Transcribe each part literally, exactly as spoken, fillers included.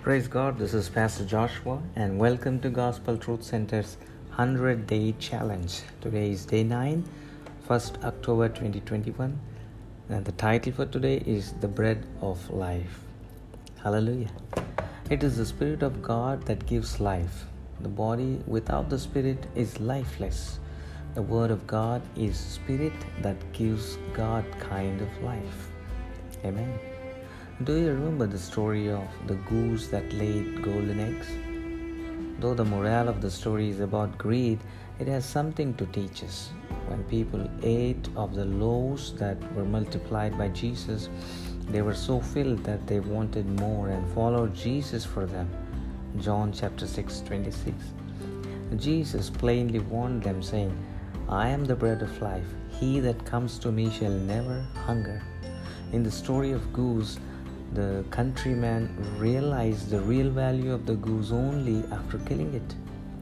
Praise God, this is Pastor Joshua and welcome to Gospel Truth Center's one hundred day Challenge. Today is day nine, first October twenty twenty-one, and the title for today is The Bread of Life. Hallelujah. It is the Spirit of God that gives life. The body without the Spirit is lifeless. The Word of God is Spirit that gives God kind of life. Amen. Do you remember the story of the goose that laid golden eggs? Though the morale of the story is about greed, it has something to teach us. When people ate of the loaves that were multiplied by Jesus, they were so filled that they wanted more and followed Jesus for them. John chapter six twenty-six. Jesus plainly warned them, saying, "I am the bread of life. He that comes to me shall never hunger." In the story of goose, the countryman realized the real value of the goose only after killing it.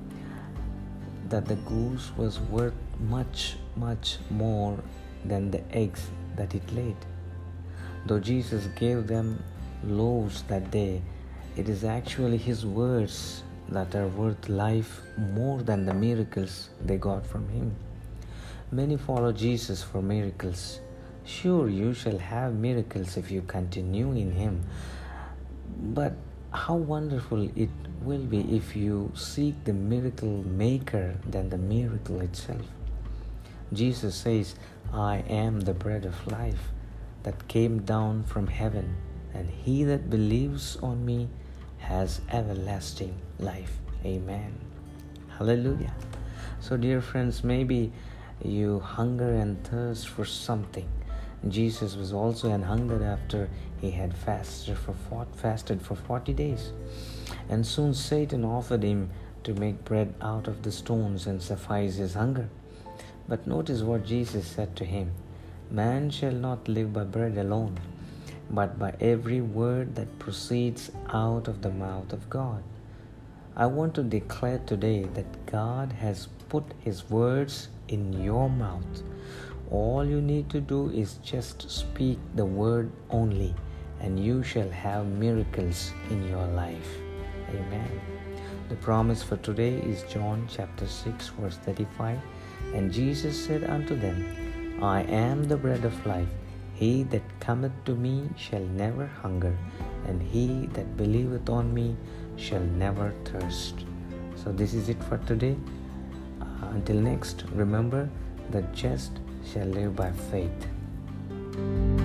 That the goose was worth much, much more than the eggs that it laid. Though Jesus gave them loaves that day, it is actually His words that are worth life more than the miracles they got from Him. Many follow Jesus for miracles. Sure, you shall have miracles if you continue in Him. But how wonderful it will be if you seek the miracle maker than the miracle itself. Jesus says, "I am the bread of life that came down from heaven, and he that believes on me has everlasting life." Amen. Hallelujah. So dear friends, maybe you hunger and thirst for something. Jesus was also an hunger after he had fasted for fasted for forty days. And soon Satan offered him to make bread out of the stones and suffice his hunger. But notice what Jesus said to him. "Man shall not live by bread alone, but by every word that proceeds out of the mouth of God." I want to declare today that God has put His words in your mouth. All you need to do is just speak the word only, and you shall have miracles in your life. Amen. The promise for today is John chapter six verse thirty-five. And Jesus said unto them, "I am the bread of life. He that cometh to me shall never hunger, and he that believeth on me shall never thirst." So this is it for today. Uh, until next, remember, the just shall live by faith.